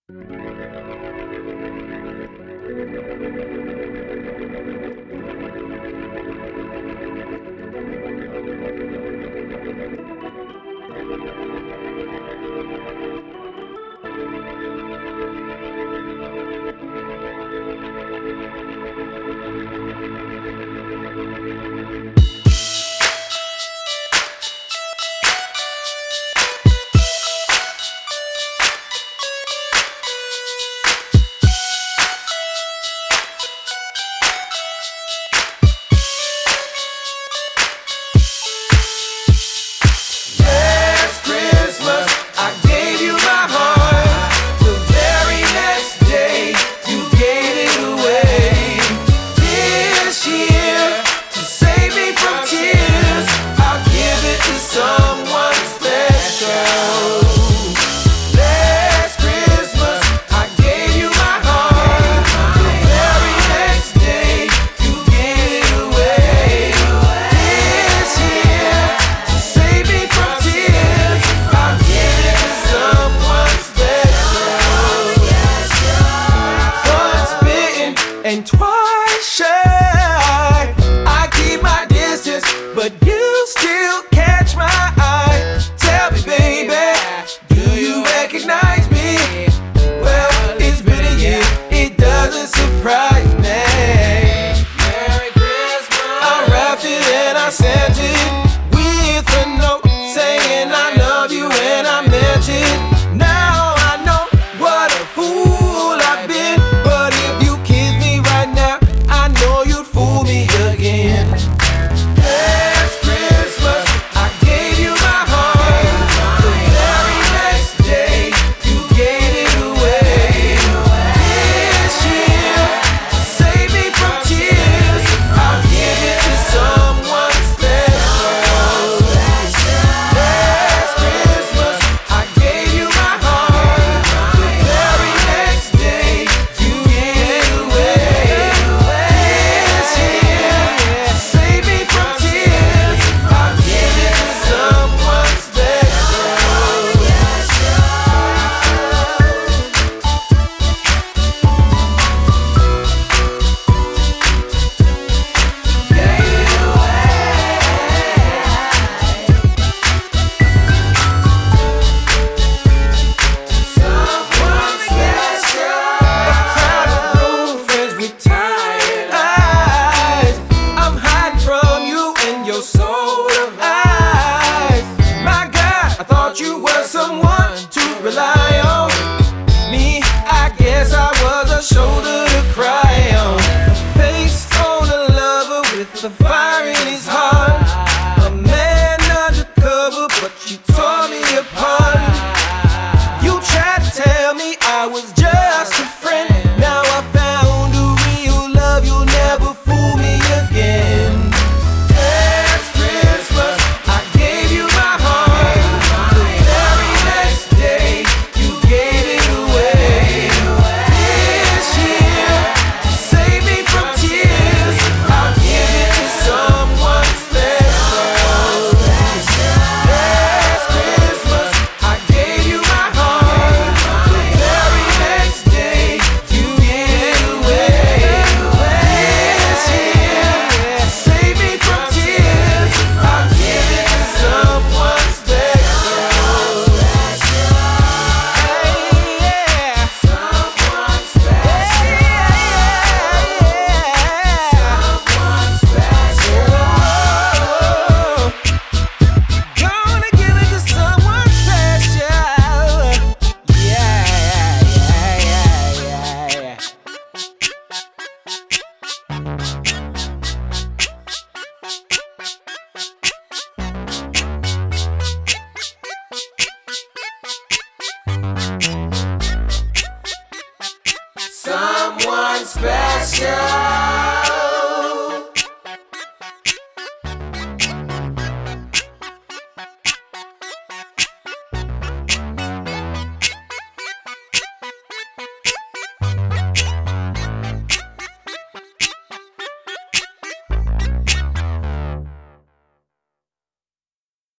And twice shy, I keep my distance, but you still catch my eye. Tell me, baby, do you recognize me? Well, it's been a year, it doesn't surprise me. Merry Christmas. I wrapped it and I sent it with a note saying I love you and I meant it. Now I know what a fool I've been, but if you kiss me right now, I know you'd fool me again. Last Christmas, I gave you my heart. The very next day, you gave it away. This year, to save me from tears, I'll give it to someone special. Last Christmas, I gave you my heart. The very next day, you gave it away. This year, to save me from tears, I'll give it to someone special. Someone special. A crowd of old friends with tired eyes. I'm hiding from you and your soul of eyes. My God, I thought you were someone to rely on. Me, I guess I was a shoulder to cry on. A face on a lover with the fire in his heart. A man undercover, but you tore me apart. You tried to tell me I was just a friend. Now I found a real love, you'll never fool me again. Last Christmas, I gave you my heart. The very next day, you gave it away. This year, to save me from tears, I'll give it to someone special. Last Christmas, I gave you my heart. The very next day, you gave it away. This year, to save me from tears, I'll give it to someone special. Hey, yeah. Someone special. Someone special. Gonna give it to someone special. Yeah. Someone special.